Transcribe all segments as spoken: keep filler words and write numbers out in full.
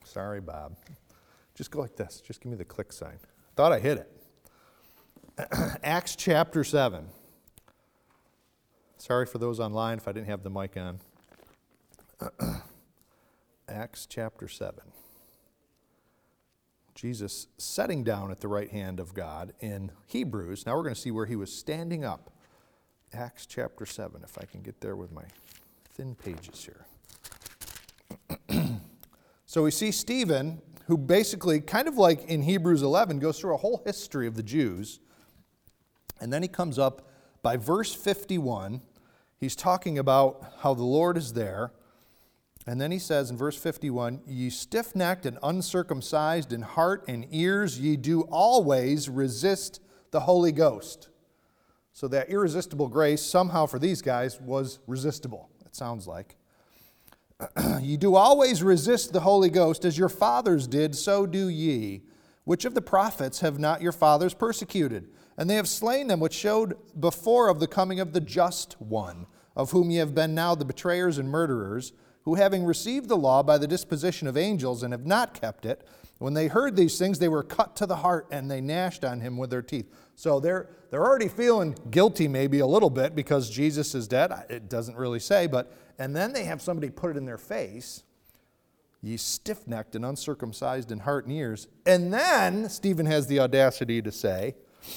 Sorry, Bob. Just go like this. Just give me the click sign. Thought I hit it. Acts chapter seven. Sorry for those online if I didn't have the mic on. Acts chapter seven. Jesus sitting down at the right hand of God in Hebrews. Now we're going to see where he was standing up. Acts chapter seven, if I can get there with my thin pages here. So we see Stephen, who basically, kind of like in Hebrews eleven, goes through a whole history of the Jews. And then he comes up by verse fifty-one. He's talking about how the Lord is there. And then he says in verse fifty-one, "Ye stiff-necked and uncircumcised in heart and ears, ye do always resist the Holy Ghost." So that irresistible grace somehow for these guys was resistible, it sounds like. "Ye do always resist the Holy Ghost, as your fathers did, so do ye. Which of the prophets have not your fathers persecuted? And they have slain them which showed before of the coming of the just one, of whom ye have been now the betrayers and murderers, who having received the law by the disposition of angels and have not kept it, when they heard these things, they were cut to the heart, and they gnashed on him with their teeth." So they're, they're already feeling guilty maybe a little bit because Jesus is dead. It doesn't really say, but, and then they have somebody put it in their face. "Ye stiff-necked and uncircumcised in heart and ears." And then Stephen has the audacity to say,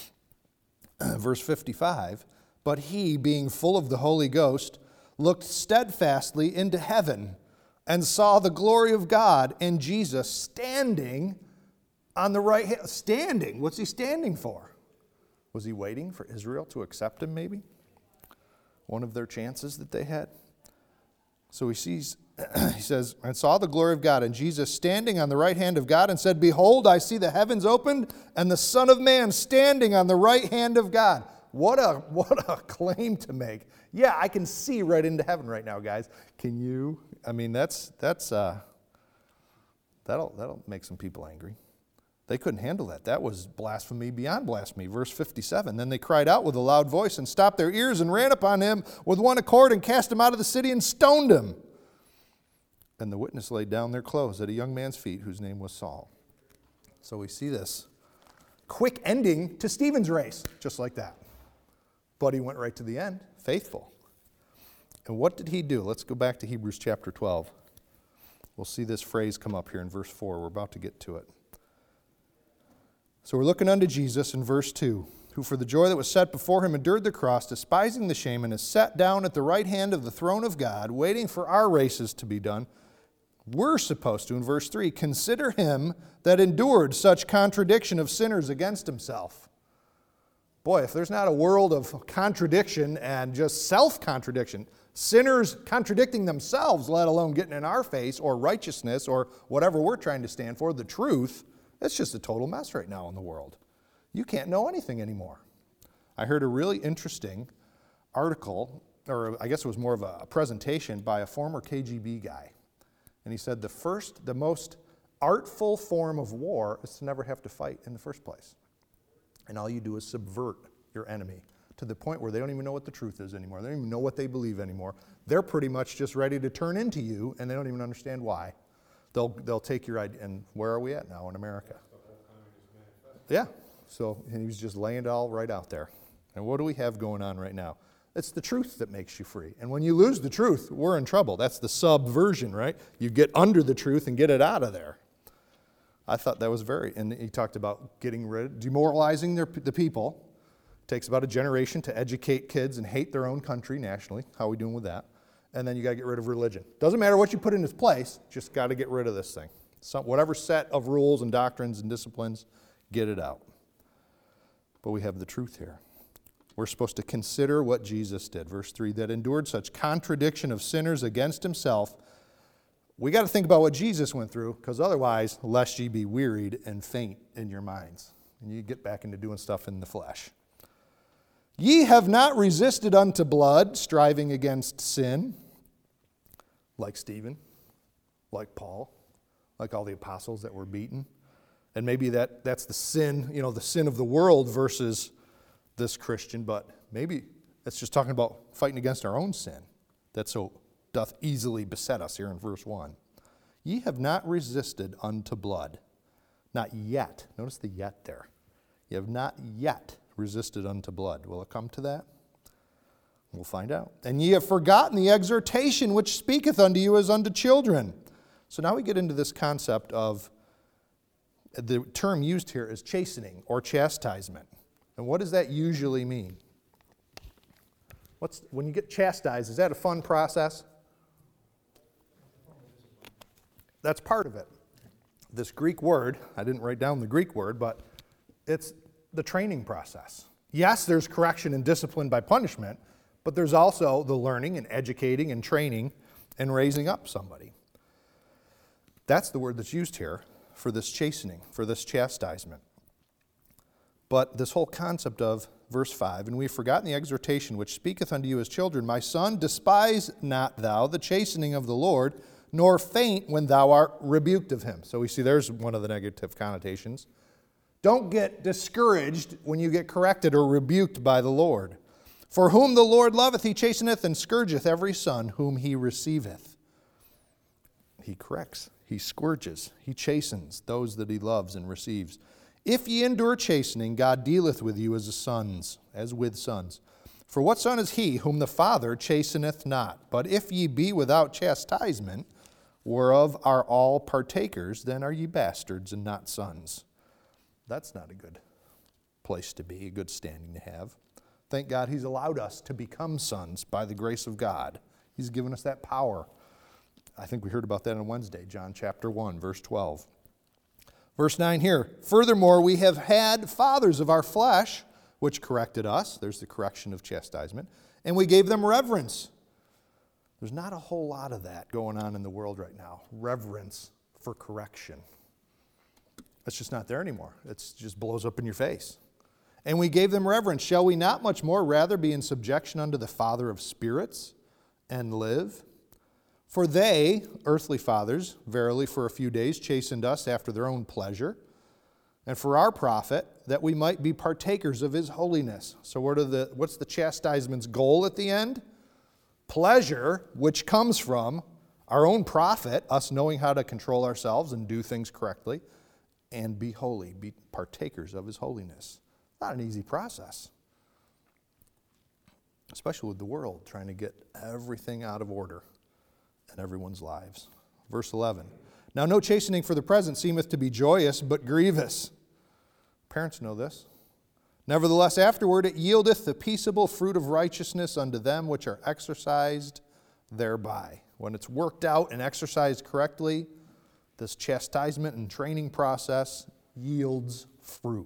verse fifty-five, "But he, being full of the Holy Ghost, looked steadfastly into heaven and saw the glory of God and Jesus standing on the right hand." Standing. What's he standing for? Was he waiting for Israel to accept him maybe? One of their chances that they had. So he sees, he says, "And saw the glory of God and Jesus standing on the right hand of God, and said, Behold, I see the heavens opened and the Son of Man standing on the right hand of God." What a, what a claim to make. Yeah, I can see right into heaven right now, guys. Can you? I mean, that's, that's, uh, that'll, that'll make some people angry. They couldn't handle that. That was blasphemy beyond blasphemy. Verse fifty-seven, "Then they cried out with a loud voice and stopped their ears and ran upon him with one accord and cast him out of the city and stoned him. And the witness laid down their clothes at a young man's feet whose name was Saul." So we see this quick ending to Stephen's race, just like that. But he went right to the end, faithful. And what did he do? Let's go back to Hebrews chapter twelve. We'll see this phrase come up here in verse four. We're about to get to it. So we're looking unto Jesus in verse two, "Who for the joy that was set before him endured the cross, despising the shame, and is set down at the right hand of the throne of God, waiting for our races to be done." We're supposed to, in verse three, "Consider him that endured such contradiction of sinners against himself." Boy, if there's not a world of contradiction and just self-contradiction, sinners contradicting themselves, let alone getting in our face, or righteousness, or whatever we're trying to stand for, the truth, it's just a total mess right now in the world. You can't know anything anymore. I heard a really interesting article, or I guess it was more of a presentation by a former K G B guy. And he said the first, the most artful form of war is to never have to fight in the first place. And all you do is subvert your enemy to the point where they don't even know what the truth is anymore. They don't even know what they believe anymore. They're pretty much just ready to turn into you, and they don't even understand why. They'll they'll take your idea. And where are we at now in America? Yeah. So and he was just laying it all right out there. And what do we have going on right now? It's the truth that makes you free. And when you lose the truth, we're in trouble. That's the subversion, right? You get under the truth and get it out of there. I thought that was very, and he talked about getting rid, demoralizing their, the people. It takes about a generation to educate kids and hate their own country nationally. How are we doing with that? And then you got to get rid of religion. Doesn't matter what you put in its place, just got to get rid of this thing. Some, whatever set of rules and doctrines and disciplines, get it out. But we have the truth here. We're supposed to consider what Jesus did. Verse three, "That endured such contradiction of sinners against himself." We got to think about what Jesus went through, because otherwise, lest ye be wearied and faint in your minds. And you get back into doing stuff in the flesh. "Ye have not resisted unto blood, striving against sin." Like Stephen, like Paul, like all the apostles that were beaten. And maybe that, that's the sin, you know, the sin of the world versus this Christian, but maybe it's just talking about fighting against our own sin that so doth easily beset us here in verse one. Ye have not resisted unto blood. Not yet. Notice the yet there. You have not yet resisted unto blood. Will it come to that? We'll find out. And ye have forgotten the exhortation which speaketh unto you as unto children. So now we get into this concept of, the term used here is chastening or chastisement. And what does that usually mean? What's, when you get chastised, is that a fun process? That's part of it. This Greek word, I didn't write down the Greek word, but it's the training process. Yes, there's correction and discipline by punishment, but there's also the learning and educating and training and raising up somebody. That's the word that's used here for this chastening, for this chastisement. But this whole concept of verse five, and we have forgotten the exhortation which speaketh unto you as children, my son, despise not thou the chastening of the Lord, nor faint when thou art rebuked of him. So we see there's one of the negative connotations. Don't get discouraged when you get corrected or rebuked by the Lord. For whom the Lord loveth, he chasteneth and scourgeth every son whom he receiveth. He corrects, he scourges, he chastens those that he loves and receives. If ye endure chastening, God dealeth with you as sons, as with sons. For what son is he whom the Father chasteneth not? But if ye be without chastisement, whereof are all partakers, then are ye bastards and not sons. That's not a good place to be, a good standing to have. Thank God he's allowed us to become sons by the grace of God. He's given us that power. I think we heard about that on Wednesday, John chapter one, verse twelve. Verse nine here, furthermore, we have had fathers of our flesh, which corrected us. There's the correction of chastisement. And we gave them reverence. There's not a whole lot of that going on in the world right now. Reverence for correction. It's just not there anymore. It just blows up in your face. And we gave them reverence. Shall we not much more rather be in subjection unto the Father of spirits and live? For they, earthly fathers, verily for a few days chastened us after their own pleasure, and for our profit, that we might be partakers of his holiness. So what are the, what's the chastisement's goal at the end? Pleasure, which comes from our own profit, us knowing how to control ourselves and do things correctly, and be holy, be partakers of his holiness. Not an easy process, especially with the world trying to get everything out of order in everyone's lives. Verse eleven. Now no chastening for the present seemeth to be joyous, but grievous. Parents know this. Nevertheless, afterward it yieldeth the peaceable fruit of righteousness unto them which are exercised thereby. When it's worked out and exercised correctly, this chastisement and training process yields fruit.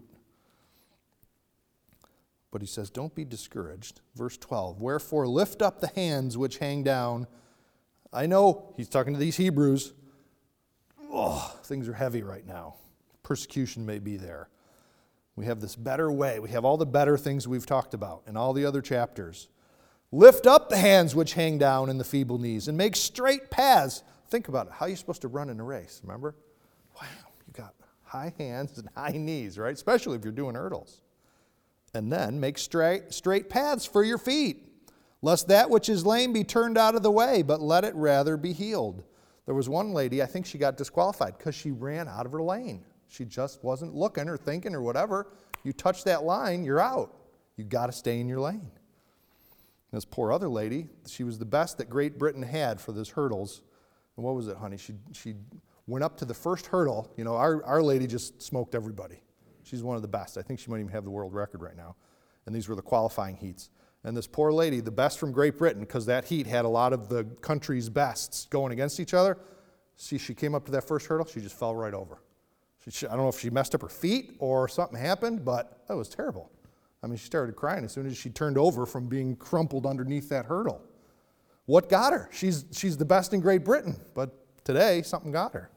But he says, don't be discouraged. Verse twelve, wherefore lift up the hands which hang down. I know he's talking to these Hebrews. Oh, things are heavy right now. Persecution may be there. We have this better way. We have all the better things we've talked about in all the other chapters. Lift up the hands which hang down and the feeble knees, and make straight paths. Think about it. How are you supposed to run in a race? Remember? Wow, you got high hands and high knees, right? Especially if you're doing hurdles. And then make straight, straight paths for your feet, lest that which is lame be turned out of the way, but let it rather be healed. There was one lady, I think she got disqualified because she ran out of her lane. She just wasn't looking or thinking or whatever. You touch that line, you're out. You got to stay in your lane. This poor other lady, she was the best that Great Britain had for those hurdles. And what was it, honey? She she went up to the first hurdle. You know, our, our lady just smoked everybody. She's one of the best. I think she might even have the world record right now. And these were the qualifying heats. And this poor lady, the best from Great Britain, because that heat had a lot of the country's bests going against each other. See, she came up to that first hurdle, she just fell right over. She, she, I don't know if she messed up her feet or something happened, but that was terrible. I mean, she started crying as soon as she turned over from being crumpled underneath that hurdle. What got her? She's, she's the best in Great Britain, but today something got her.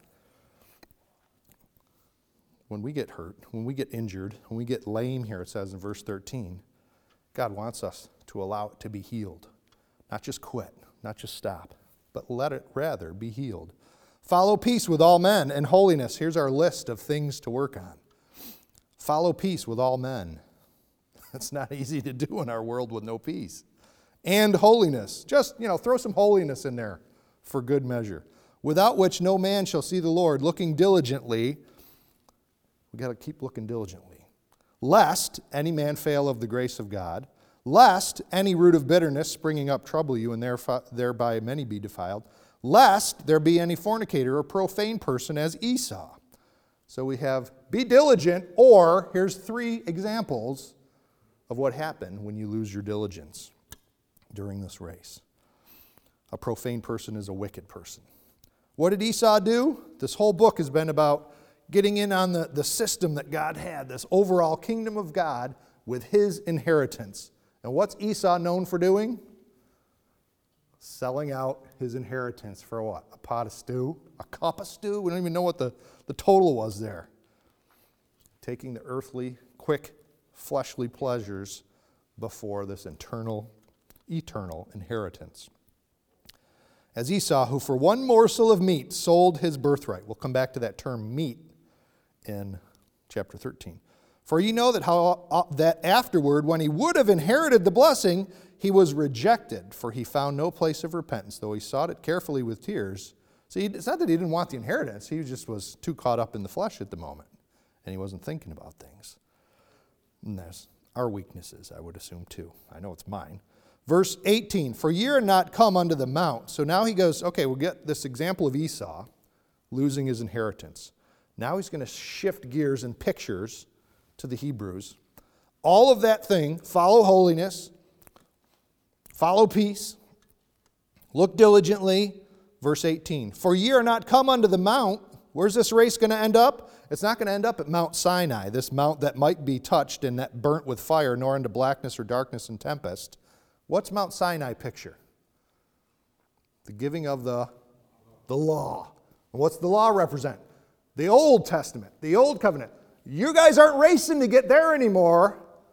When we get hurt, when we get injured, when we get lame here, it says in verse thirteen, God wants us to allow it to be healed. Not just quit, not just stop, but let it rather be healed. Follow peace with all men and holiness. Here's our list of things to work on. Follow peace with all men. That's not easy to do in our world with no peace. And holiness. Just, you know, throw some holiness in there for good measure. without which no man shall see the Lord, looking diligently. We've got to keep looking diligently. Lest any man fail of the grace of God, lest any root of bitterness springing up trouble you, and thereby many be defiled, lest there be any fornicator or profane person as Esau. So we have be diligent, or here's three examples of what happened when you lose your diligence during this race. A profane person is a wicked person. What did Esau do? This whole book has been about getting in on the, the system that God had, this overall kingdom of God with his inheritance. And what's Esau known for doing? Selling out his inheritance for what? A pot of stew? A cup of stew? We don't even know what the, the total was there. Taking the earthly, quick, fleshly pleasures before this internal, eternal inheritance. As Esau, who for one morsel of meat sold his birthright. We'll come back to that term meat in chapter thirteen. For ye know that how uh, that afterward, when he would have inherited the blessing, he was rejected, for he found no place of repentance, though he sought it carefully with tears. See, it's not that he didn't want the inheritance. He just was too caught up in the flesh at the moment, and he wasn't thinking about things. And there's our weaknesses, I would assume, too. I know it's mine. Verse eighteen, for ye are not come unto the mount. So now he goes, okay, we'll get this example of Esau losing his inheritance. Now he's going to shift gears and pictures to the Hebrews. All of that thing, follow holiness, follow peace, look diligently. Verse eighteen, for ye are not come unto the mount. Where's this race going to end up? It's not going to end up at Mount Sinai, this mount that might be touched and that burnt with fire, nor into blackness or darkness and tempest. What's Mount Sinai picture? The giving of the, the law. And what's the law represent? The Old Testament, the Old Covenant. You guys aren't racing to get there anymore.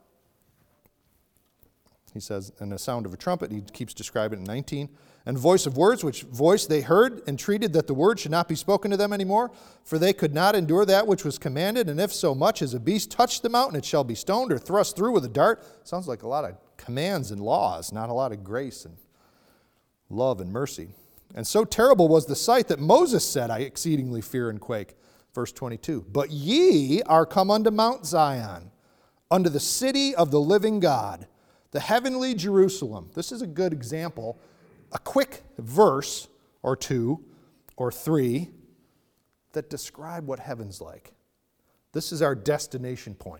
He says, and the sound of a trumpet, he keeps describing it in nineteen. And voice of words, which voice they heard, entreated that the word should not be spoken to them anymore, for they could not endure that which was commanded. And if so much as a beast touch the mountain, it shall be stoned or thrust through with a dart. Sounds like a lot of commands and laws, not a lot of grace and love and mercy. And so terrible was the sight that Moses said, I exceedingly fear and quake. Verse twenty-two, but ye are come unto Mount Zion, unto the city of the living God, the heavenly Jerusalem. This is a good example, a quick verse or two or three that describe what heaven's like. This is our destination point.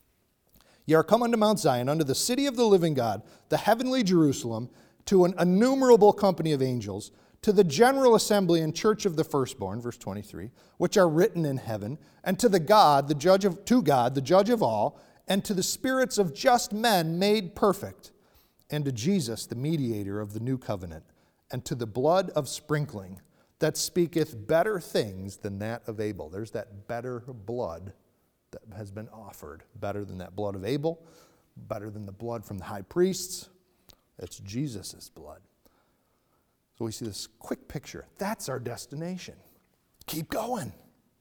Ye are come unto Mount Zion, unto the city of the living God, the heavenly Jerusalem, to an innumerable company of angels, to the general assembly and church of the firstborn, verse twenty-three, which are written in heaven, and to the God, the judge of, to God, the judge of all, and to the spirits of just men made perfect, and to Jesus, the mediator of the new covenant, and to the blood of sprinkling that speaketh better things than that of Abel. There's that better blood that has been offered, better than that blood of Abel, better than the blood from the high priests. It's Jesus' blood. So we see this quick picture. That's our destination. Keep going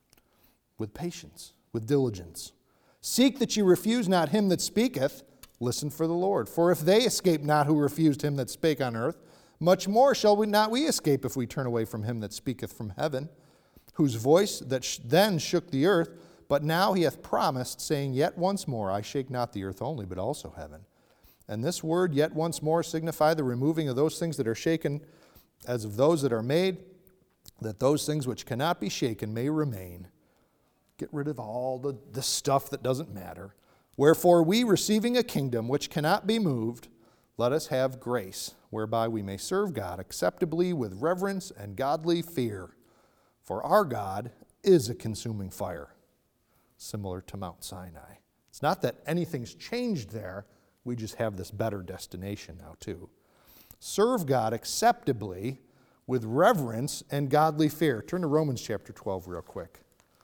with patience, with diligence. Seek that ye refuse not him that speaketh. Listen for the Lord. For if they escape not who refused him that spake on earth, much more shall we not we escape if we turn away from him that speaketh from heaven, whose voice that sh- then shook the earth, but now he hath promised, saying, yet once more I shake not the earth only, but also heaven. And this word, yet once more, signify the removing of those things that are shaken, as of those that are made, that those things which cannot be shaken may remain. Get rid of all the, the stuff that doesn't matter. Wherefore we, receiving a kingdom which cannot be moved, let us have grace, whereby we may serve God acceptably with reverence and godly fear. For our God is a consuming fire, similar to Mount Sinai. It's not that anything's changed there. We just have this better destination now too. Serve God acceptably with reverence and godly fear. Turn to Romans chapter twelve real quick.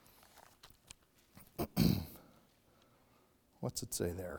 What's it say there?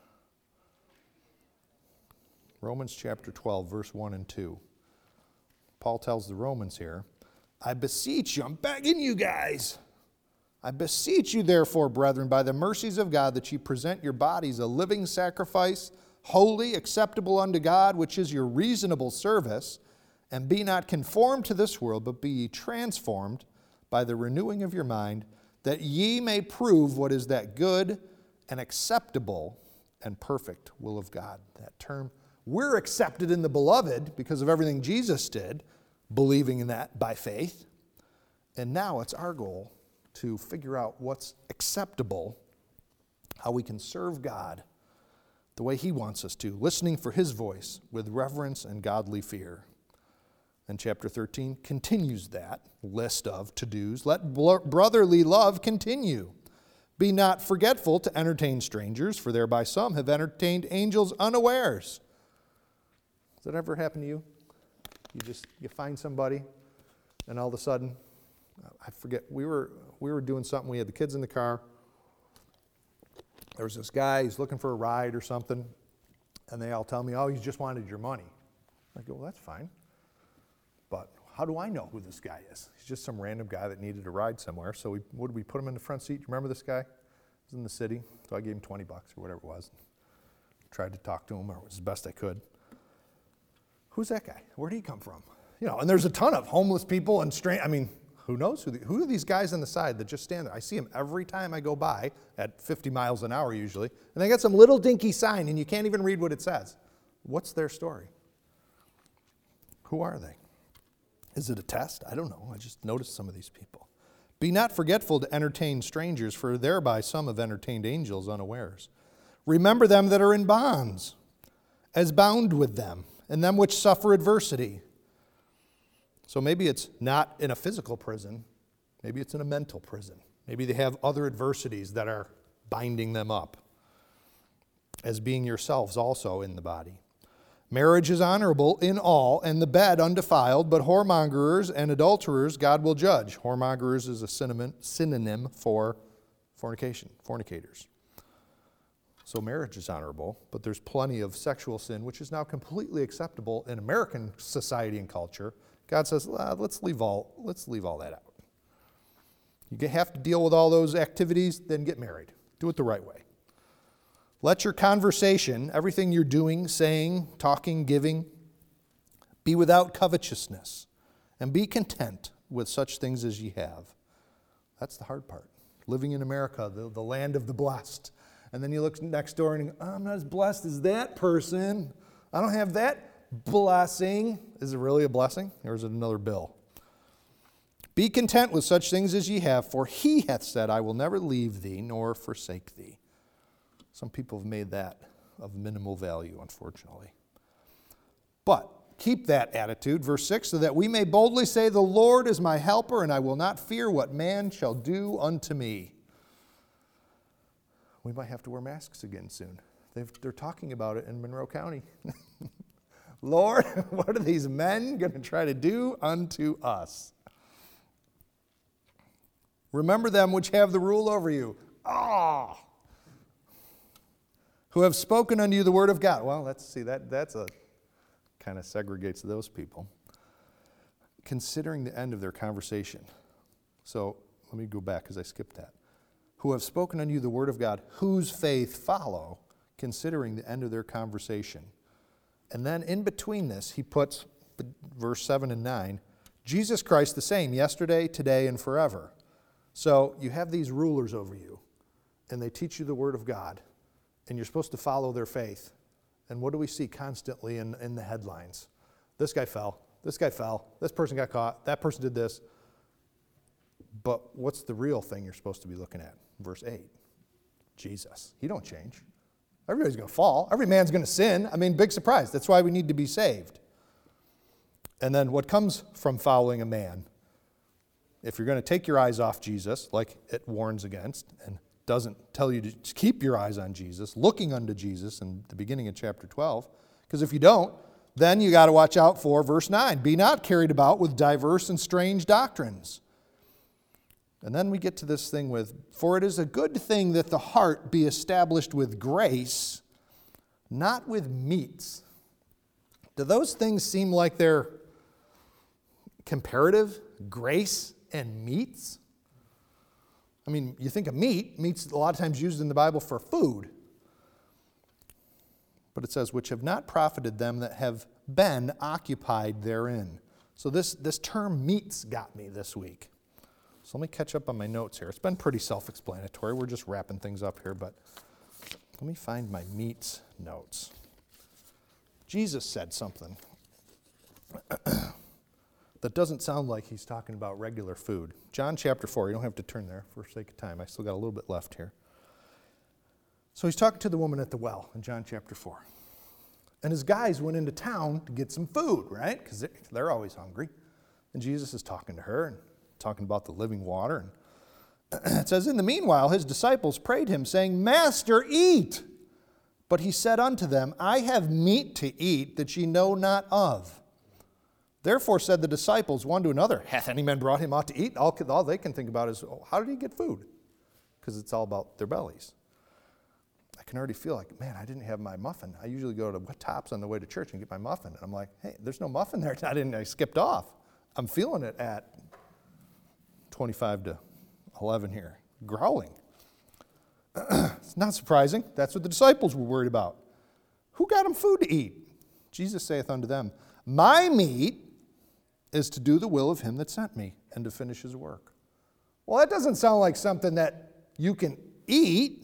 Romans chapter twelve, verse one and two. Paul tells the Romans here, I beseech you, I'm begging you guys. I beseech you, therefore, brethren, by the mercies of God, that ye present your bodies a living sacrifice, holy, acceptable unto God, which is your reasonable service. And be not conformed to this world, but be ye transformed by the renewing of your mind, that ye may prove what is that good and acceptable and perfect will of God. That term, we're accepted in the beloved because of everything Jesus did, believing in that by faith. And now it's our goal to figure out what's acceptable, how we can serve God the way He wants us to, listening for His voice with reverence and godly fear. And chapter thirteen continues that list of to-dos. Let brotherly love continue. Be not forgetful to entertain strangers, for thereby some have entertained angels unawares. Has that ever happened to you? You just, you find somebody, and all of a sudden, I forget, we were we were doing something, we had the kids in the car. There was this guy, he's looking for a ride or something, and they all tell me, oh, he just wanted your money. I go, well, that's fine. But how do I know who this guy is? He's just some random guy that needed a ride somewhere. So we, what did we put him in the front seat? You remember this guy? He was in the city. So I gave him twenty bucks or whatever it was. Tried to talk to him, or it was as best I could. Who's that guy? Where did he come from? You know, and there's a ton of homeless people and strange. I mean, who knows who? The, who are these guys on the side that just stand there? I see them every time I go by at fifty miles an hour usually, and they got some little dinky sign, and you can't even read what it says. What's their story? Who are they? Is it a test? I don't know. I just noticed some of these people. Be not forgetful to entertain strangers, for thereby some have entertained angels unawares. Remember them that are in bonds, as bound with them, and them which suffer adversity. So maybe it's not in a physical prison. Maybe it's in a mental prison. Maybe they have other adversities that are binding them up, as being yourselves also in the body. Marriage is honorable in all, and the bed undefiled, but whoremongers and adulterers God will judge. Whoremongers is a synonym, synonym for fornication, fornicators. So marriage is honorable, but there's plenty of sexual sin, which is now completely acceptable in American society and culture. God says, ah, let's leave all, let's leave all that out. You have to deal with all those activities, then get married. Do it the right way. Let your conversation, everything you're doing, saying, talking, giving, be without covetousness, and be content with such things as ye have. That's the hard part. Living in America, the, the land of the blessed. And then you look next door and you go, oh, I'm not as blessed as that person. I don't have that blessing. Is it really a blessing, or is it another bill? Be content with such things as ye have, for He hath said, I will never leave thee nor forsake thee. Some people have made that of minimal value, unfortunately. But keep that attitude, verse six, so that we may boldly say, the Lord is my helper, and I will not fear what man shall do unto me. We might have to wear masks again soon. They've, they're talking about it in Monroe County. Lord, what are these men going to try to do unto us? Remember them which have the rule over you. Ah! Oh. Who have spoken unto you the word of God. Well, let's see, that that's a kind of segregates those people. Considering the end of their conversation. So let me go back because I skipped that. Who have spoken unto you the word of God, whose faith follow, considering the end of their conversation. And then in between this, he puts, verse seven and nine, Jesus Christ the same, yesterday, today, and forever. So you have these rulers over you, and they teach you the word of God, and you're supposed to follow their faith. And what do we see constantly in, in the headlines? This guy fell. This guy fell. This person got caught. That person did this. But what's the real thing you're supposed to be looking at? Verse eight, Jesus. He don't change. Everybody's going to fall. Every man's going to sin. I mean, big surprise. That's why we need to be saved. And then what comes from following a man? If you're going to take your eyes off Jesus, like it warns against, and doesn't tell you to keep your eyes on Jesus, looking unto Jesus in the beginning of chapter twelve, because if you don't, then you got to watch out for verse nine. Be not carried about with diverse and strange doctrines. And then we get to this thing with, for it is a good thing that the heart be established with grace, not with meats. Do those things seem like they're comparative? Grace and meats? I mean, you think of meat, meat's a lot of times used in the Bible for food. But it says, which have not profited them that have been occupied therein. So this, this term meats got me this week. So let me catch up on my notes here. It's been pretty self-explanatory. We're just wrapping things up here, but let me find my meats notes. Jesus said something that doesn't sound like he's talking about regular food. John chapter four, you don't have to turn there for sake of time. I still got a little bit left here. So he's talking to the woman at the well in John chapter four. And his guys went into town to get some food, right? Because they're always hungry. And Jesus is talking to her and talking about the living water. And it says, in the meanwhile, his disciples prayed him, saying, Master, eat. But he said unto them, I have meat to eat that ye know not of. Therefore said the disciples one to another, hath any man brought him aught to eat? All, all they can think about is, oh, how did he get food? Because it's all about their bellies. I can already feel like, man, I didn't have my muffin. I usually go to Tops on the way to church and get my muffin. And I'm like, hey, there's no muffin there. I didn't. I skipped off. I'm feeling it at twenty-five to eleven here, growling. It's not surprising. That's what the disciples were worried about. Who got them food to eat? Jesus saith unto them, my meat is to do the will of him that sent me and to finish his work. Well, that doesn't sound like something that you can eat.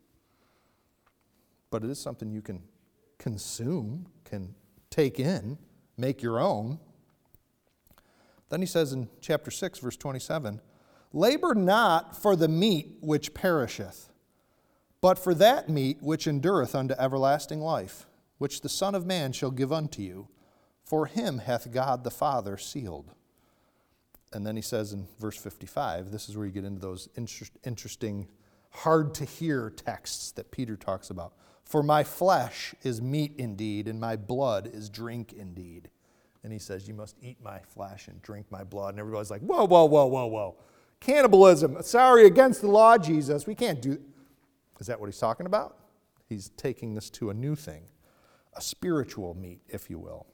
But it is something you can consume, can take in, make your own. Then he says in chapter six, verse twenty-seven, labor not for the meat which perisheth, but for that meat which endureth unto everlasting life, which the Son of Man shall give unto you. For him hath God the Father sealed. And then he says in verse fifty-five, this is where you get into those inter- interesting, hard-to-hear texts that Peter talks about. For my flesh is meat indeed, and my blood is drink indeed. And he says, you must eat my flesh and drink my blood. And everybody's like, whoa, whoa, whoa, whoa, whoa. Cannibalism. Sorry, against the law, Jesus. We can't do... Is that what he's talking about? He's taking this to a new thing, a spiritual meat, if you will.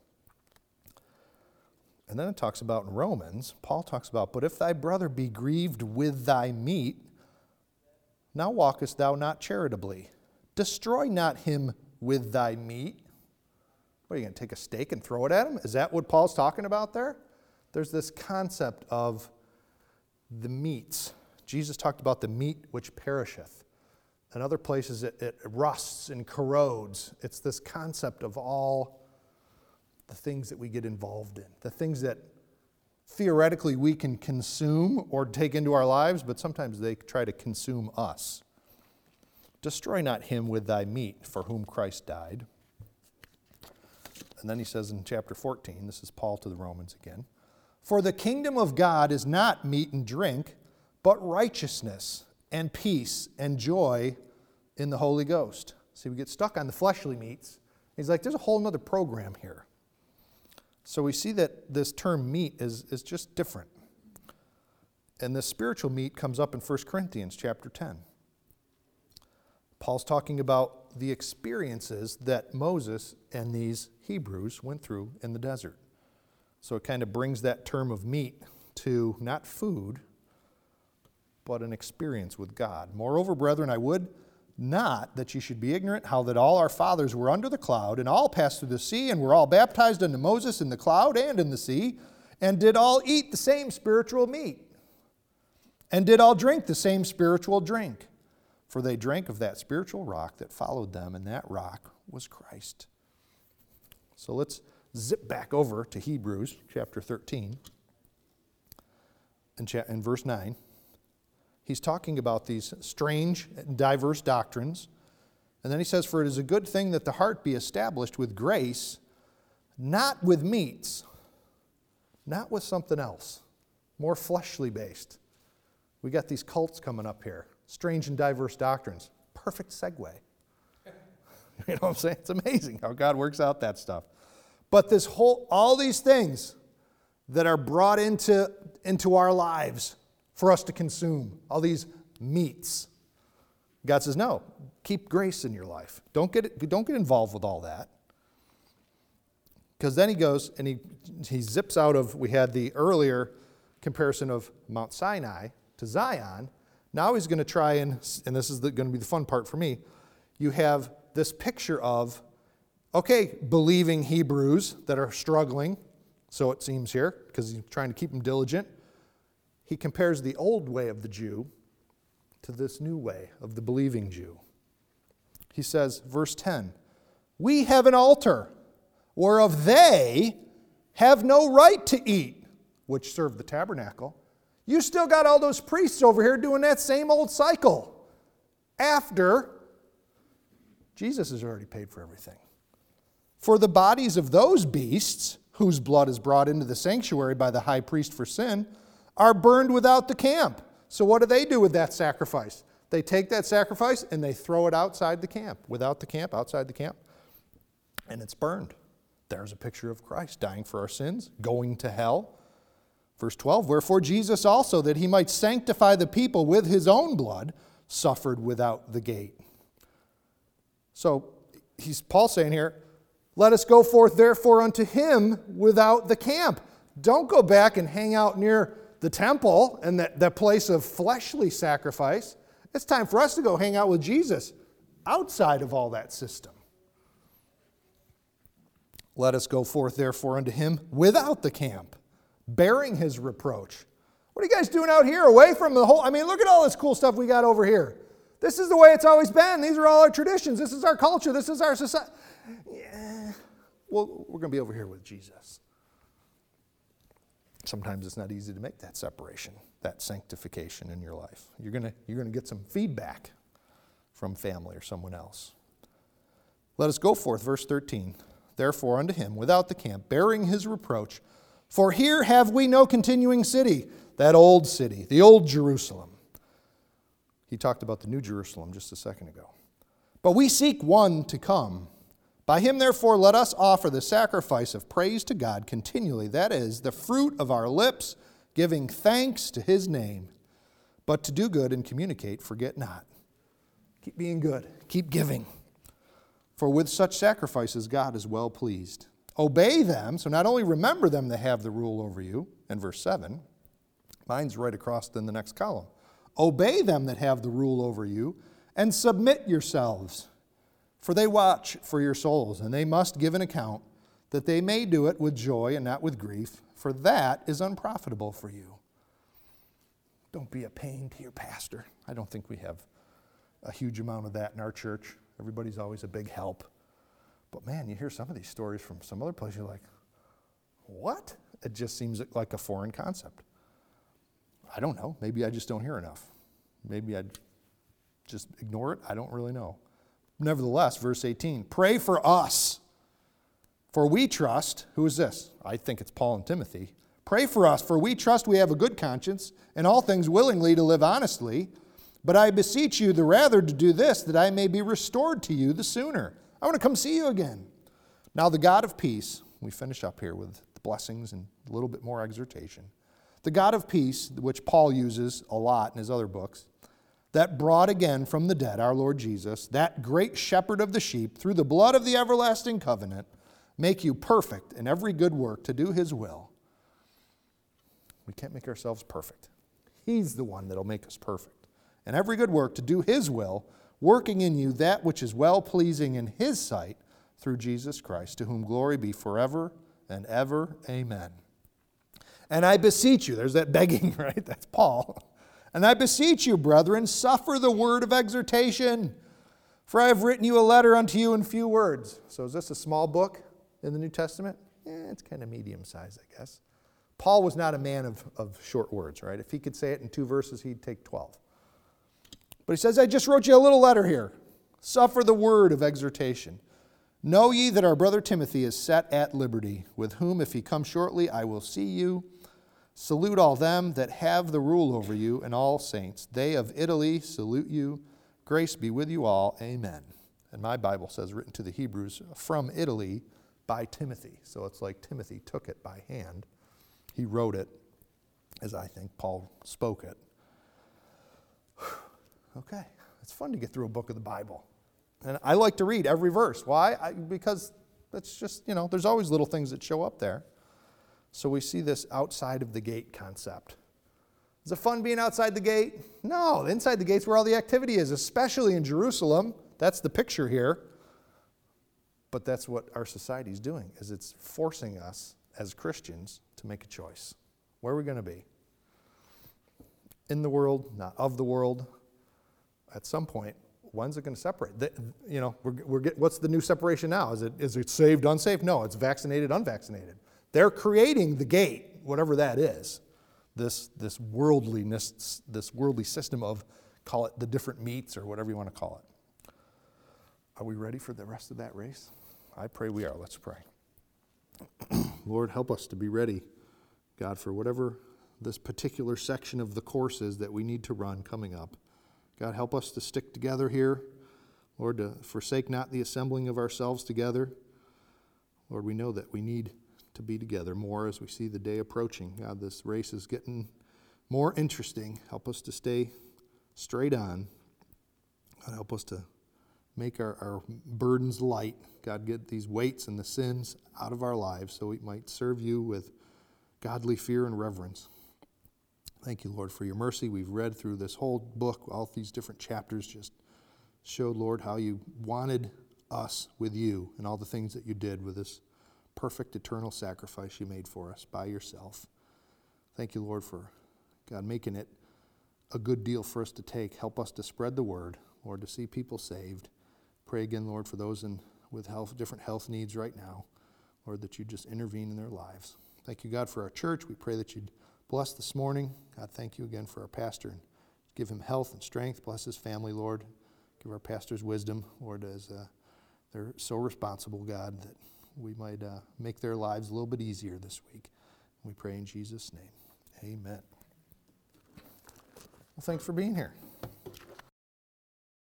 And then it talks about in Romans, Paul talks about, but if thy brother be grieved with thy meat, now walkest thou not charitably. Destroy not him with thy meat. What, are you going to take a stake and throw it at him? Is that what Paul's talking about there? There's this concept of the meats. Jesus talked about the meat which perisheth. In other places it, it rusts and corrodes. It's this concept of all the things that we get involved in, the things that theoretically we can consume or take into our lives, but sometimes they try to consume us. Destroy not him with thy meat, for whom Christ died. And then he says in chapter fourteen, this is Paul to the Romans again, for the kingdom of God is not meat and drink, but righteousness and peace and joy in the Holy Ghost. See, we get stuck on the fleshly meats. He's like, there's a whole other program here. So we see that this term meat is, is just different. And this spiritual meat comes up in First Corinthians chapter ten. Paul's talking about the experiences that Moses and these Hebrews went through in the desert. So it kind of brings that term of meat to not food, but an experience with God. Moreover, brethren, I would not that ye should be ignorant how that all our fathers were under the cloud, and all passed through the sea, and were all baptized unto Moses in the cloud and in the sea, and did all eat the same spiritual meat, and did all drink the same spiritual drink. For they drank of that spiritual rock that followed them, and that rock was Christ. So let's zip back over to Hebrews chapter thirteen and in verse nine. He's talking about these strange and diverse doctrines. And then he says, for it is a good thing that the heart be established with grace, not with meats, not with something else, more fleshly based. We got these cults coming up here. Strange and diverse doctrines. Perfect segue. You know what I'm saying? It's amazing how God works out that stuff. But this whole, all these things that are brought into, into our lives for us to consume, all these meats, God says, no, keep grace in your life. Don't get, don't get involved with all that. Because then he goes and he, he zips out of, we had the earlier comparison of Mount Sinai to Zion. Now he's going to try and, and this is the, going to be the fun part for me, you have this picture of Okay, believing Hebrews that are struggling, so it seems here, because he's trying to keep them diligent. He compares the old way of the Jew to this new way of the believing Jew. He says, verse ten, we have an altar whereof they have no right to eat, which served the tabernacle. You still got all those priests over here doing that same old cycle after Jesus has already paid for everything. For the bodies of those beasts, whose blood is brought into the sanctuary by the high priest for sin, are burned without the camp. So what do they do with that sacrifice? They take that sacrifice and they throw it outside the camp, without the camp, outside the camp, and it's burned. There's a picture of Christ dying for our sins, going to hell. Verse twelve, wherefore Jesus also, that he might sanctify the people with his own blood, suffered without the gate. So he's Paul saying here, let us go forth therefore unto him without the camp. Don't go back and hang out near the temple and that, that place of fleshly sacrifice. It's time for us to go hang out with Jesus outside of all that system. Let us go forth therefore unto him without the camp, bearing his reproach. What are you guys doing out here away from the whole? I mean, look at all this cool stuff we got over here. This is the way it's always been. These are all our traditions. This is our culture. This is our society. Yeah. Well, we're going to be over here with Jesus. Sometimes it's not easy to make that separation, that sanctification in your life. You're going to, you're going to get some feedback from family or someone else. Let us go forth, verse thirteen. Therefore unto him without the camp, bearing his reproach. For here have we no continuing city, that old city, the old Jerusalem. He talked about the new Jerusalem just a second ago. But we seek one to come. By him, therefore, let us offer the sacrifice of praise to God continually. That is, the fruit of our lips, giving thanks to his name. But to do good and communicate, forget not. Keep being good. Keep giving. For with such sacrifices, God is well pleased. Obey them, so not only remember them that have the rule over you, in verse seven, mine's right across in the next column. Obey them that have the rule over you, and submit yourselves. For they watch for your souls, and they must give an account, that they may do it with joy and not with grief, for that is unprofitable for you. Don't be a pain to your pastor. I don't think we have a huge amount of that in our church. Everybody's always a big help. But man, you hear some of these stories from some other place, you're like, what? It just seems like a foreign concept. I don't know. Maybe I just don't hear enough. Maybe I'd just ignore it. I don't really know. Nevertheless, verse eighteen, pray for us, for we trust, who is this? I think it's Paul and Timothy. Pray for us, for we trust we have a good conscience, and all things willingly to live honestly. But I beseech you the rather to do this, that I may be restored to you the sooner. I want to come see you again. Now the God of peace, we finish up here with the blessings and a little bit more exhortation. The God of peace, which Paul uses a lot in his other books, that brought again from the dead our Lord Jesus, that great shepherd of the sheep, through the blood of the everlasting covenant, make you perfect in every good work to do his will. We can't make ourselves perfect. He's the one that'll make us perfect. And every good work to do his will, working in you that which is well-pleasing in his sight, through Jesus Christ, to whom glory be forever and ever. Amen. And I beseech you, there's that begging, right? That's Paul. And I beseech you, brethren, suffer the word of exhortation, for I have written you a letter unto you in few words. So is this a small book in the New Testament? Eh, it's kind of medium-sized, I guess. Paul was not a man of, of short words, right? If he could say it in two verses, he'd take twelve. But he says, I just wrote you a little letter here. Suffer the word of exhortation. Know ye that our brother Timothy is set at liberty, with whom, if he come shortly, I will see you. Salute all them that have the rule over you, and all saints. They of Italy salute you. Grace be with you all. Amen. And my Bible says, written to the Hebrews, from Italy by Timothy. So it's like Timothy took it by hand. He wrote it, as I think Paul spoke it. Okay, it's fun to get through a book of the Bible. And I like to read every verse. Why? I, because that's just, you know, there's always little things that show up there. So we see this outside of the gate concept. Is it fun being outside the gate? No, inside the gate's where all the activity is, especially in Jerusalem. That's the picture here. But that's what our society is doing, is it's forcing us as Christians to make a choice. Where are we going to be? In the world, not of the world. At some point, when's it going to separate? The, you know, we're, we're get, what's the new separation now? Is it is it saved, unsaved? No, it's vaccinated, unvaccinated. They're creating the gate, whatever that is. This this worldliness, this worldly system of, call it the different meats or whatever you want to call it. Are we ready for the rest of that race? I pray we are. Let's pray. Lord, help us to be ready, God, for whatever this particular section of the course is that we need to run coming up. God, help us to stick together here. Lord, to forsake not the assembling of ourselves together. Lord, we know that we need to be together more as we see the day approaching. God, this race is getting more interesting. Help us to stay straight on. God, help us to make our, our burdens light. God, get these weights and the sins out of our lives so we might serve you with godly fear and reverence. Thank you, Lord, for your mercy. We've read through this whole book, all these different chapters just showed, Lord, how you wanted us with you and all the things that you did with this perfect eternal sacrifice you made for us by yourself. Thank you, Lord, for, God, making it a good deal for us to take. Help us to spread the word, Lord, to see people saved. Pray again, Lord, for those in with health, different health needs right now, Lord, that you just intervene in their lives. Thank you, God, for our church. We pray that you'd bless this morning. God, thank you again for our pastor and give him health and strength. Bless his family, Lord. Give our pastors wisdom, Lord, as uh, they're so responsible, God, that we might uh, make their lives a little bit easier this week. We pray in Jesus' name. Amen. Well, thanks for being here.